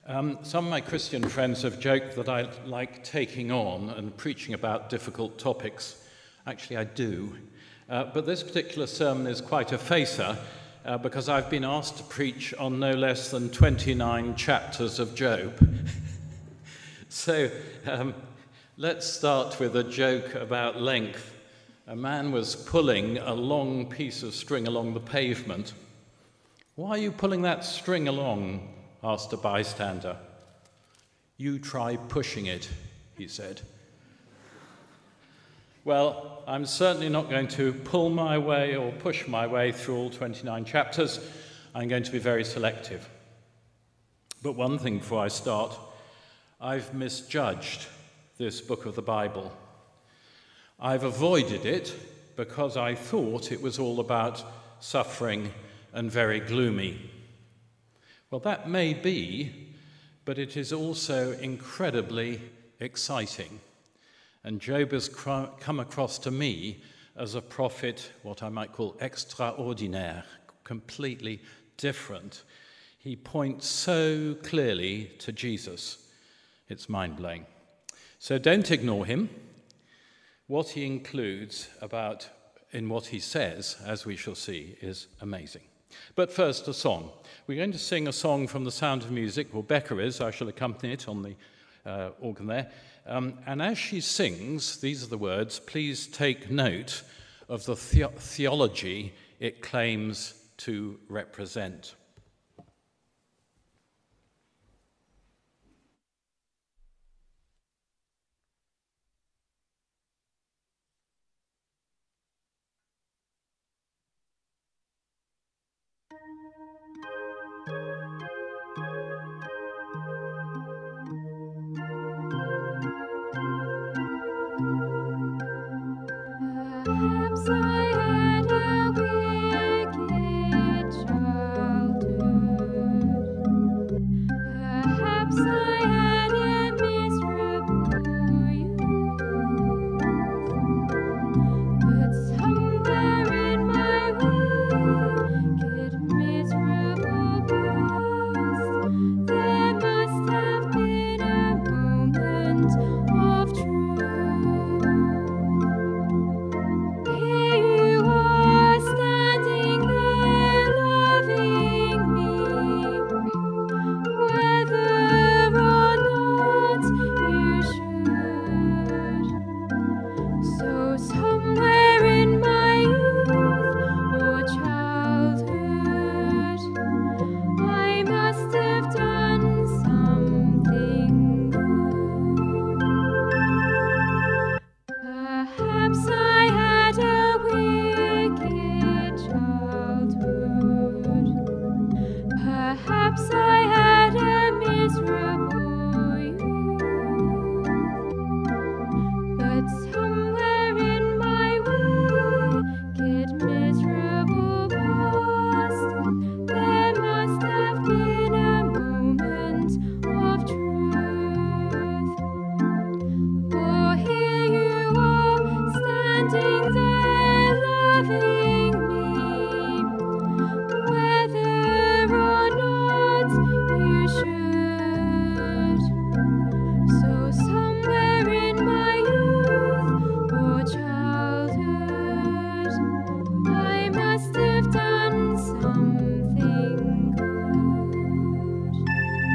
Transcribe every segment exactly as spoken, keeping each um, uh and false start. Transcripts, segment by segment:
Um, some of my Christian friends have joked that I like taking on and preaching about difficult topics. Actually, I do. Uh, but this particular sermon is quite a facer uh, because I've been asked to preach on no less than twenty-nine chapters of Job. so um, let's start with a joke about length. A man was pulling a long piece of string along the pavement. "Why are you pulling that string along?" asked a bystander. "You try pushing it," he said. Well, I'm certainly not going to pull my way or push my way through all twenty-nine chapters. I'm going to be very selective. But one thing before I start, I've misjudged this book of the Bible. I've avoided it because I thought it was all about suffering and very gloomy. Well, that may be, but it is also incredibly exciting. And Job has come across to me as a prophet, what I might call extraordinaire, completely different. He points so clearly to Jesus. It's mind-blowing. So don't ignore him. What he includes about in what he says, as we shall see, is amazing. But first, a song. We're going to sing a song from The Sound of Music. Well, Becca is. I shall accompany it on the uh, organ there. Um, and as she sings, these are the words, please take note of the, the- theology it claims to represent. Perhaps I had a wicked childhood. Perhaps I had a miserable youth. But somewhere in my wicked, miserable past, there must have been a moment of truth. Here you are, standing there, loving me, whether or not you should. So somewhere in my youth or childhood, I must have done something good. Perhaps I had a wicked childhood. Perhaps I had a miserable youth. But somewhere in my wicked, miserable past, there must have been a moment of truth. For here you are, standing there, loving me, whether or not you should. So somewhere in my youth or childhood, I must have done something good.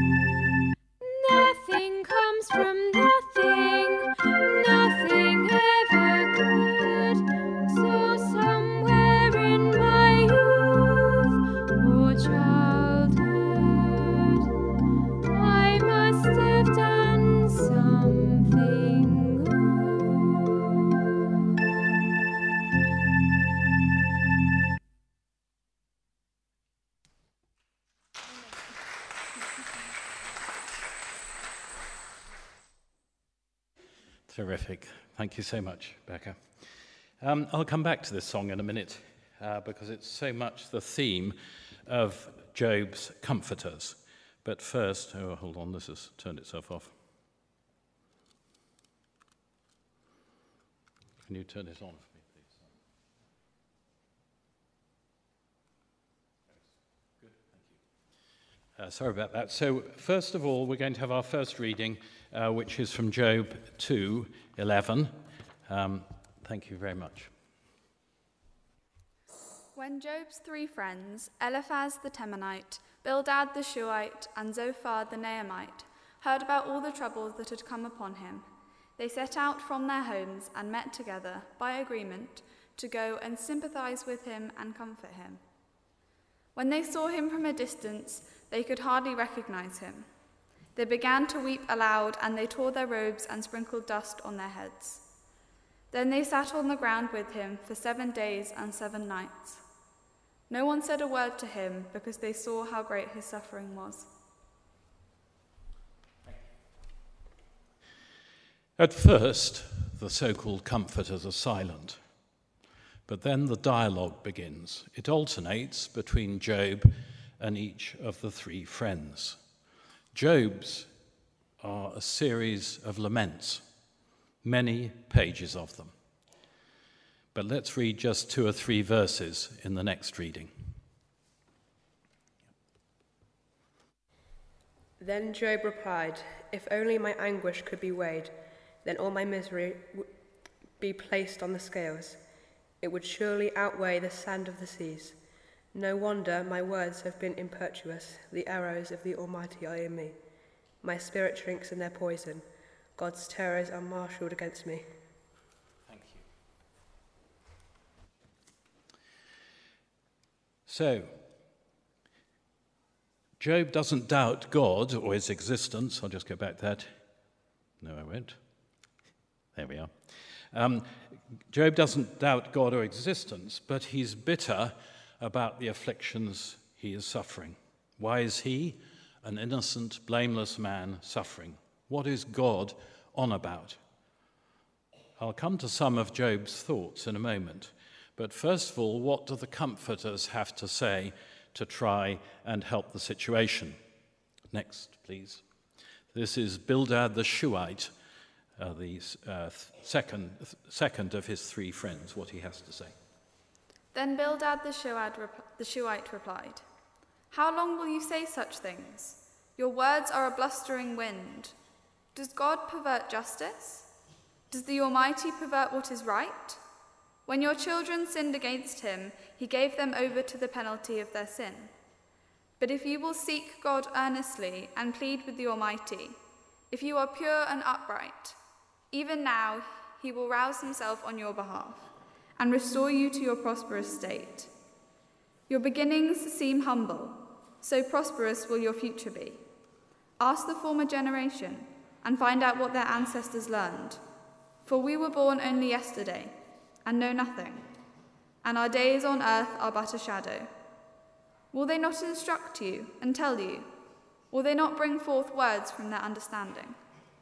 Nothing comes from nothing, nothing ever could. So somewhere in my youth or childhood, I must have done something good. Terrific. Thank you so much, Becca. Um, I'll come back to this song in a minute uh, because it's so much the theme of Job's comforters. But first, oh, hold on, this has turned itself off. Can you turn this on for me, please? Good, thank you. Uh, sorry about that. So first of all, we're going to have our first reading, uh, which is from Job two eleven. Um, thank you very much. When Job's three friends, Eliphaz the Temanite, Bildad the Shuhite, and Zophar the Naamite, heard about all the troubles that had come upon him, they set out from their homes and met together, by agreement, to go and sympathize with him and comfort him. When they saw him from a distance, they could hardly recognize him. They began to weep aloud, and they tore their robes and sprinkled dust on their heads. Then they sat on the ground with him for seven days and seven nights. No one said a word to him, because they saw how great his suffering was. At first, the so-called comforters are silent, but then the dialogue begins. It alternates between Job and each of the three friends. Job's are a series of laments, many pages of them. But let's read just two or three verses in the next reading. Then Job replied, "If only my anguish could be weighed, then all my misery would be placed on the scales. It would surely outweigh the sand of the seas. No wonder my words have been impetuous. The arrows of the Almighty are in me. My spirit shrinks in their poison. God's terrors are marshalled against me." Thank you. So, Job doesn't doubt God or his existence. I'll just go back to that. No, I won't. There we are. Um, Job doesn't doubt God or existence, but he's bitter about the afflictions he is suffering. Why is he, an innocent, blameless man, suffering? What is God on about? I'll come to some of Job's thoughts in a moment, but first of all, what do the comforters have to say to try and help the situation? Next, please. This is Bildad the Shuhite, uh, the uh, second, second of his three friends, what he has to say. Then Bildad the Shuhite, the Shuhite replied, "How long will you say such things? Your words are a blustering wind. Does God pervert justice? Does the Almighty pervert what is right? When your children sinned against him, he gave them over to the penalty of their sin. But if you will seek God earnestly and plead with the Almighty, if you are pure and upright, even now he will rouse himself on your behalf and restore you to your prosperous state. Your beginnings seem humble, so prosperous will your future be. Ask the former generation and find out what their ancestors learned. For we were born only yesterday and know nothing, and our days on earth are but a shadow. Will they not instruct you and tell you? Will they not bring forth words from their understanding?"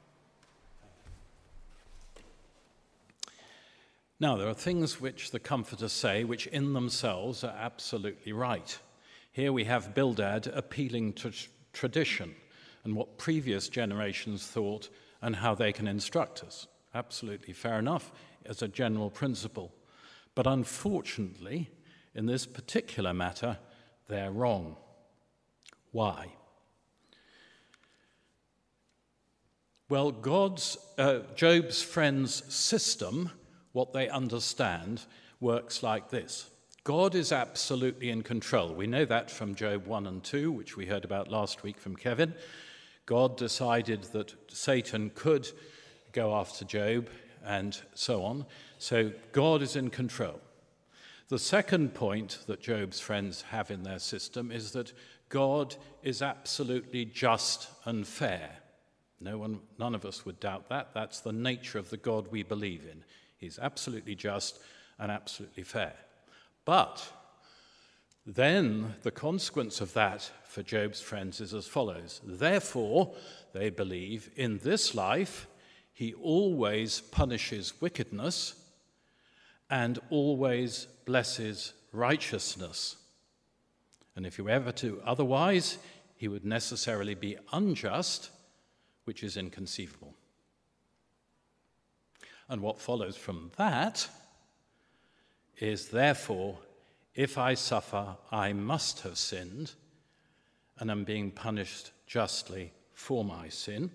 Now, there are things which the comforters say which in themselves are absolutely right. Here we have Bildad appealing to tr- tradition and what previous generations thought and how they can instruct us. Absolutely fair enough as a general principle. But unfortunately, in this particular matter, they're wrong. Why? Well, God's, uh, Job's friends' system, what they understand, works like this. God is absolutely in control. We know that from Job one and two, which we heard about last week from Kevin. God decided that Satan could go after Job and so on. So God is in control. The second point that Job's friends have in their system is that God is absolutely just and fair. No one, none of us would doubt that. That's the nature of the God we believe in. He's absolutely just and absolutely fair. But then the consequence of that for Job's friends is as follows. Therefore, they believe, in this life, he always punishes wickedness and always blesses righteousness. And if he were ever to otherwise, he would necessarily be unjust, which is inconceivable. And what follows from that is, therefore, if I suffer, I must have sinned, and am being punished justly for my sin.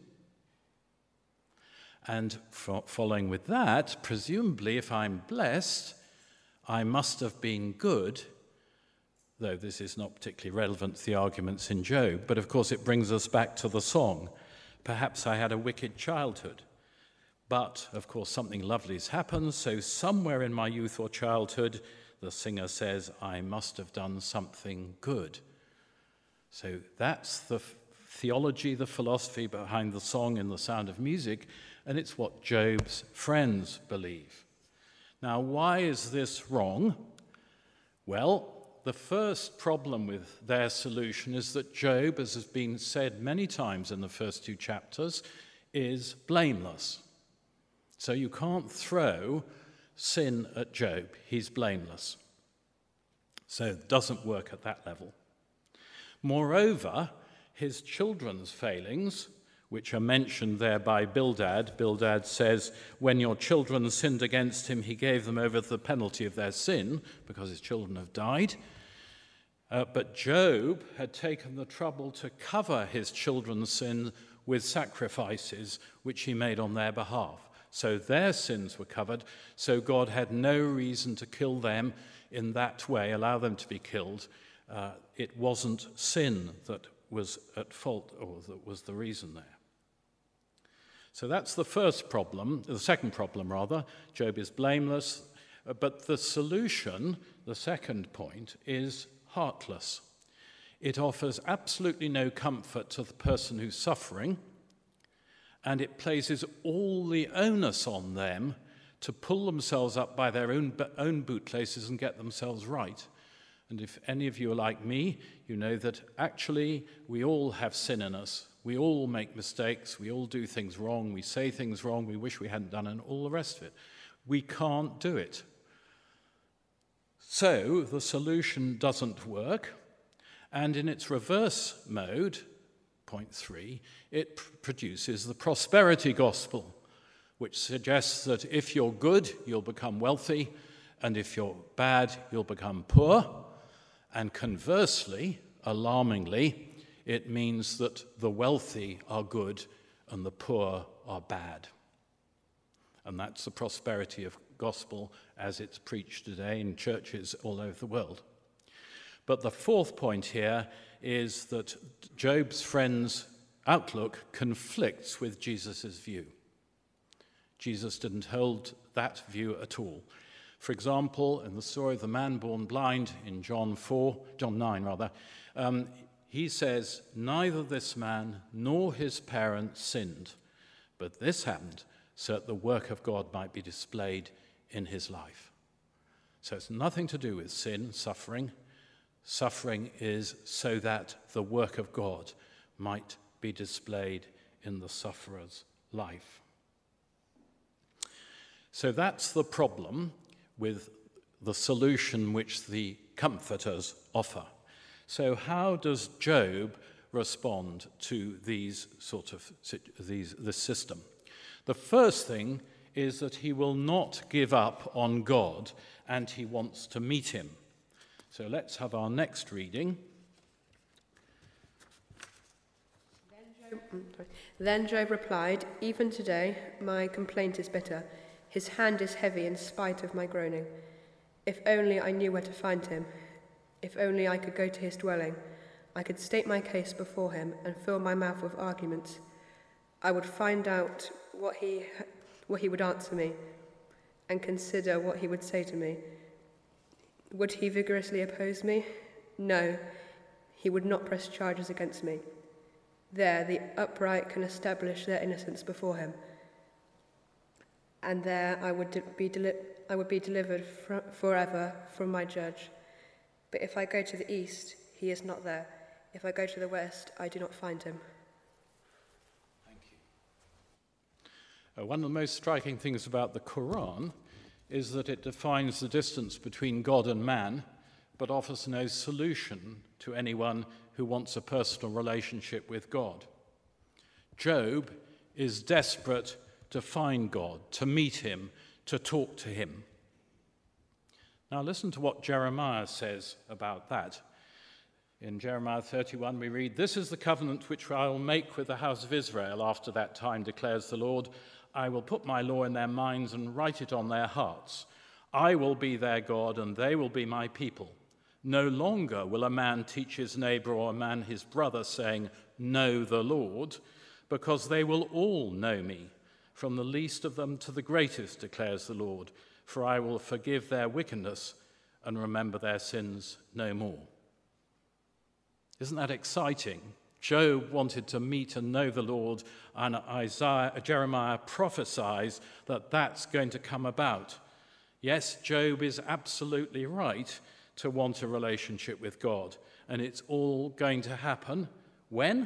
And fo- following with that, presumably if I'm blessed, I must have been good, though this is not particularly relevant to the arguments in Job, but of course it brings us back to the song. Perhaps I had a wicked childhood, but of course something lovely has happened, so somewhere in my youth or childhood, the singer says, I must have done something good. So that's the theology, the philosophy behind the song in The Sound of Music, and it's what Job's friends believe. Now, why is this wrong? Well, the first problem with their solution is that Job, as has been said many times in the first two chapters, is blameless. So you can't throw sin at Job. He's blameless. So it doesn't work at that level. Moreover, his children's failings, which are mentioned there by Bildad, Bildad says, when your children sinned against him, he gave them over to the penalty of their sin, because his children have died. Uh, but Job had taken the trouble to cover his children's sin with sacrifices, which he made on their behalf. So their sins were covered, so God had no reason to kill them in that way, allow them to be killed. Uh, it wasn't sin that was at fault, or that was the reason there. So that's the first problem, the second problem rather. Job is blameless, but the solution, the second point, is heartless. It offers absolutely no comfort to the person who's suffering, and it places all the onus on them to pull themselves up by their own, own bootlaces and get themselves right. And if any of you are like me, you know that actually we all have sin in us. We all make mistakes. We all do things wrong. We say things wrong we wish we hadn't done, and all the rest of it. We can't do it. So the solution doesn't work. And in its reverse mode, point three, it pr- produces the prosperity gospel, which suggests that if you're good, you'll become wealthy, and if you're bad, you'll become poor. And conversely, alarmingly, it means that the wealthy are good and the poor are bad. And that's the prosperity of gospel as it's preached today in churches all over the world. But the fourth point here is that Job's friends' outlook conflicts with Jesus' view. Jesus didn't hold that view at all. For example, in the story of the man born blind in John four, John nine rather, um, he says, neither this man nor his parents sinned, but this happened so that the work of God might be displayed in his life. So it's nothing to do with sin, suffering. Suffering is so that the work of God might be displayed in the sufferer's life. So that's the problem with the solution which the comforters offer. So how does Job respond to these sort of these this system? The first thing is that he will not give up on God, and he wants to meet him. So let's have our next reading. Then Job, then Job replied, even today my complaint is bitter. His hand is heavy in spite of my groaning. If only I knew where to find him. If only I could go to his dwelling. I could state my case before him and fill my mouth with arguments. I would find out what he, what he would answer me and consider what he would say to me. Would he vigorously oppose me? No, he would not press charges against me. There the upright can establish their innocence before him. And there I would de- be deli- I would be delivered fr- forever from my judge. But if I go to the east, he is not there. If I go to the west, I do not find him. Thank you. Uh, one of the most striking things about the Quran is that it defines the distance between God and man, but offers no solution to anyone who wants a personal relationship with God. Job is desperate to find God, to meet him, to talk to him. Now listen to what Jeremiah says about that. In Jeremiah thirty-one, we read, "This is the covenant which I will make with the house of Israel after that time, declares the Lord. I will put my law in their minds and write it on their hearts. I will be their God, and they will be my people. No longer will a man teach his neighbor or a man his brother, saying, 'Know the Lord,' because they will all know me, from the least of them to the greatest, declares the Lord. For I will forgive their wickedness and remember their sins no more." Isn't that exciting? Job wanted to meet and know the Lord, and Isaiah, Jeremiah prophesies that that's going to come about. Yes, Job is absolutely right to want a relationship with God, and it's all going to happen. When?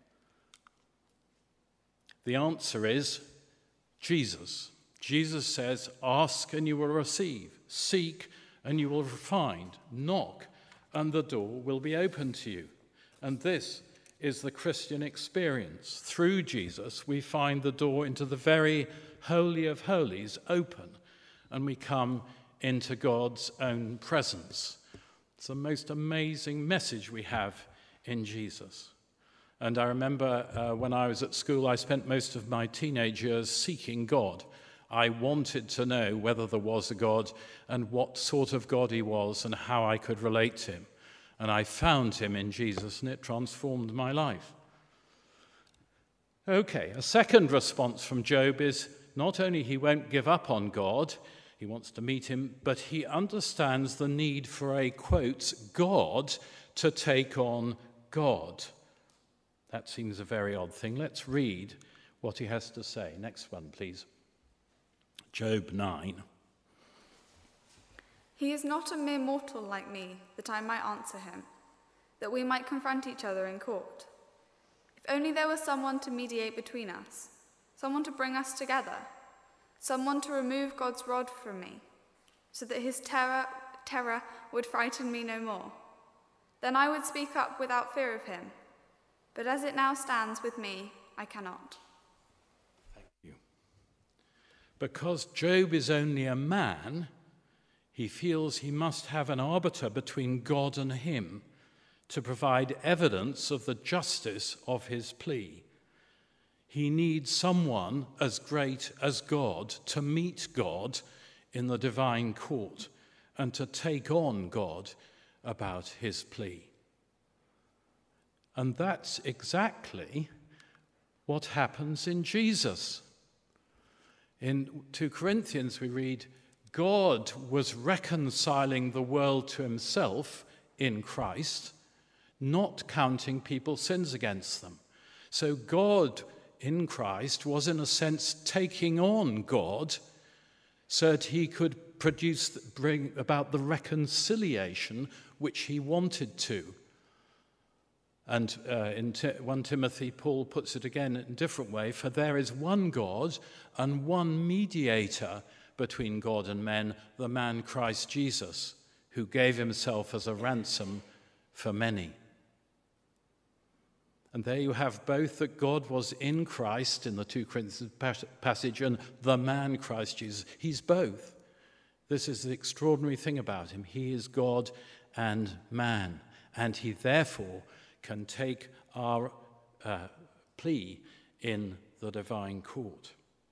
The answer is Jesus. Jesus says, "Ask and you will receive, seek and you will find, knock and the door will be open to you." And this is the Christian experience. Through Jesus, we find the door into the very Holy of Holies open, and we come into God's own presence. It's the most amazing message we have in Jesus. And I remember uh, when I was at school, I spent most of my teenage years seeking God. I wanted to know whether there was a God and what sort of God he was and how I could relate to him. And I found him in Jesus, and it transformed my life. Okay, a second response from Job is not only he won't give up on God, he wants to meet him, but he understands the need for a, quote, God to take on God. That seems a very odd thing. Let's read what he has to say. Next one, please. Job nine. "He is not a mere mortal like me, that I might answer him, that we might confront each other in court. If only there was someone to mediate between us, someone to bring us together, someone to remove God's rod from me, so that his terror, terror would frighten me no more. Then I would speak up without fear of him. But as it now stands with me, I cannot." Thank you. Because Job is only a man, he feels he must have an arbiter between God and him to provide evidence of the justice of his plea. He needs someone as great as God to meet God in the divine court and to take on God about his plea. And that's exactly what happens in Jesus. In two Corinthians we read, God was reconciling the world to himself in Christ, not counting people's sins against them. So God in Christ was in a sense taking on God so that he could produce, bring about the reconciliation which he wanted to. And uh, in First Timothy, Paul puts it again in a different way, "For there is one God and one mediator between God and men, the man Christ Jesus, who gave himself as a ransom for many." And there you have both that God was in Christ in the two Corinthians passage and the man Christ Jesus. He's both. This is the extraordinary thing about him. He is God and man, and he therefore can take our uh, plea in the divine court.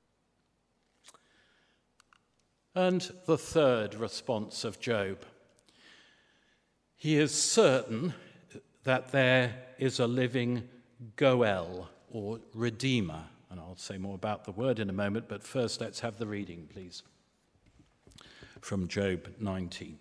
And the third response of Job. He is certain that there is a living Goel, or Redeemer. And I'll say more about the word in a moment, but first let's have the reading, please, from Job nineteen.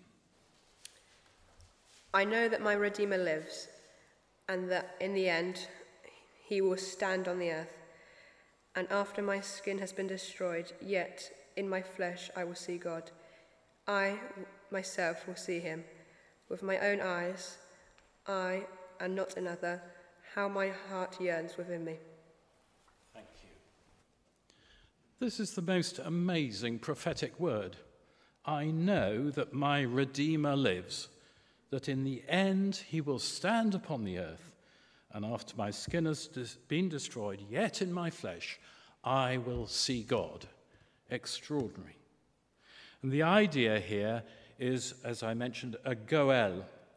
"I know that my Redeemer lives, and that in the end he will stand on the earth. And after my skin has been destroyed, yet in my flesh I will see God. I myself will see him. With my own eyes, I, and not another, how my heart yearns within me." Thank you. This is the most amazing prophetic word. I know that my Redeemer lives, that in the end he will stand upon the earth, and after my skin has been destroyed, yet in my flesh I will see God. Extraordinary. And the idea here is, as I mentioned, a goel,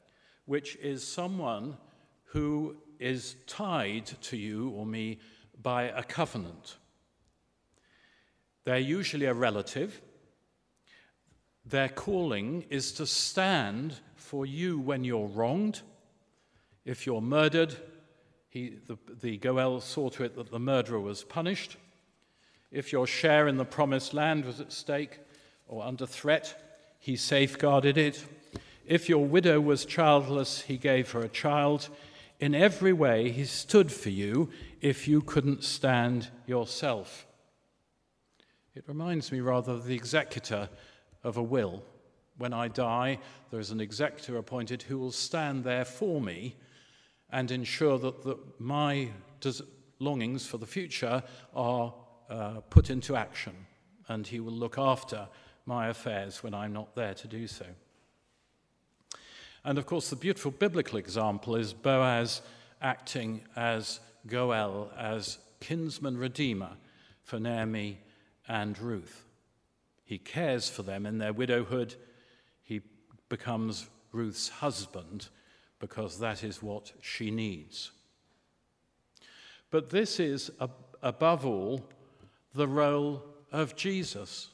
which is someone who is tied to you or me by a covenant. They're usually a relative. Their calling is to stand for you when you're wronged. If you're murdered, he, the, the Goel saw to it that the murderer was punished. If your share in the promised land was at stake or under threat, he safeguarded it. If your widow was childless, he gave her a child. In every way, he stood for you if you couldn't stand yourself. It reminds me rather of the executor of a will. When I die, there is an executor appointed who will stand there for me and ensure that the, my des- longings for the future are uh, put into action, and he will look after my affairs when I'm not there to do so. And of course, the beautiful biblical example is Boaz acting as Goel, as kinsman redeemer for Naomi and Ruth. He cares for them in their widowhood. He becomes Ruth's husband because that is what she needs. But this is, above all, the role of Jesus.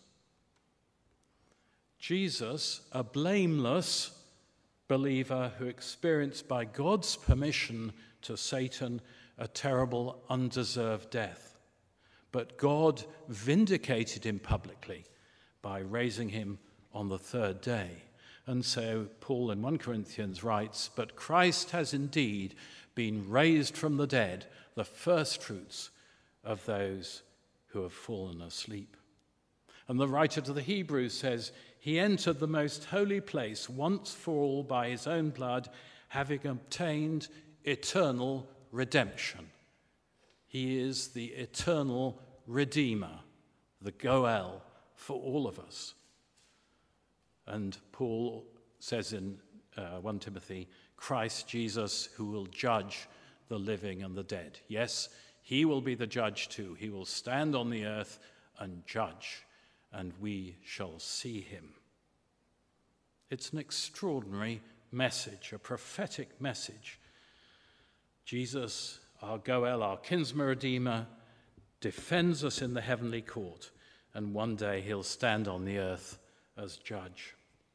Jesus, a blameless believer who experienced by God's permission to Satan a terrible, undeserved death. But God vindicated him publicly by raising him on the third day. And so Paul in First Corinthians writes, "But Christ has indeed been raised from the dead, the firstfruits of those who have fallen asleep." And the writer to the Hebrews says, "He entered the most holy place once for all by his own blood, having obtained eternal redemption." He is the eternal Redeemer, the Goel, for all of us. And Paul says in uh, First Timothy, Christ Jesus, who will judge the living and the dead. Yes, he will be the judge too. He will stand on the earth and judge, and we shall see him. It's an extraordinary message, a prophetic message. Jesus, our Goel, our kinsman redeemer, defends us in the heavenly court, and one day he'll stand on the earth as judge.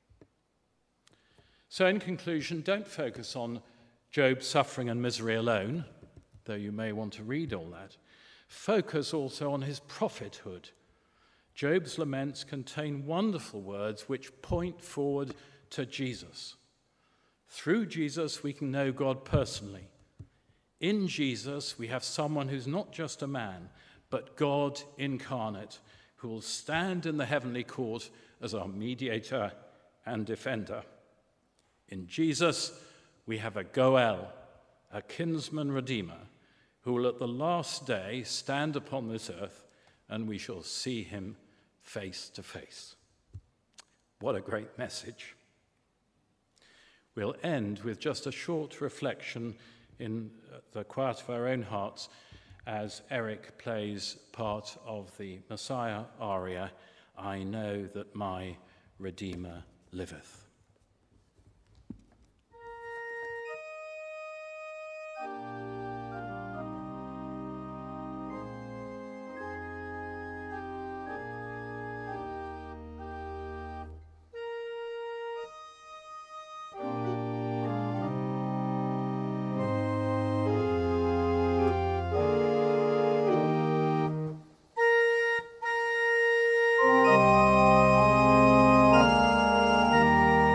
So in conclusion, don't focus on Job's suffering and misery alone, though you may want to read all that. Focus also on his prophethood. Job's laments contain wonderful words which point forward to Jesus. Through Jesus, we can know God personally. In Jesus, we have someone who's not just a man, but God incarnate, who will stand in the heavenly court as our mediator and defender. In Jesus, we have a Goel, a kinsman redeemer, who will at the last day stand upon this earth, and we shall see him face to face. What a great message. We'll end with just a short reflection in the quiet of our own hearts as Eric plays part of the Messiah aria, "I know that my Redeemer liveth." Thank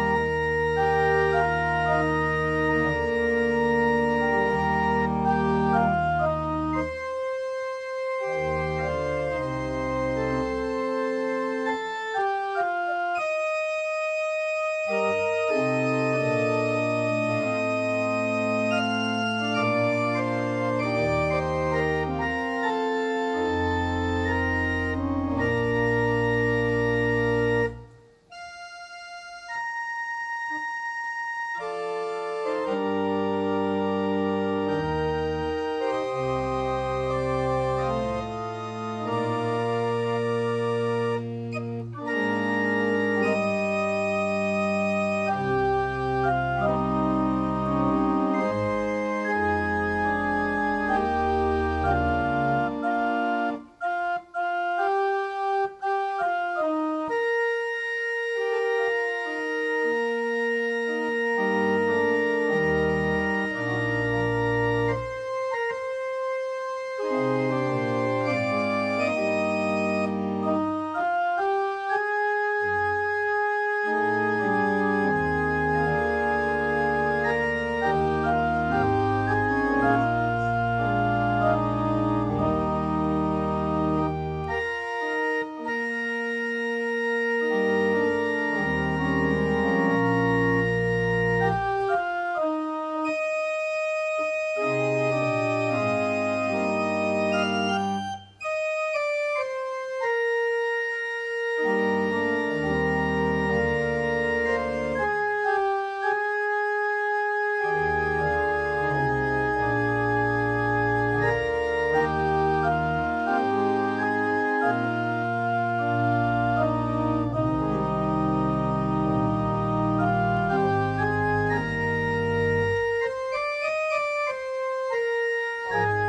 Thank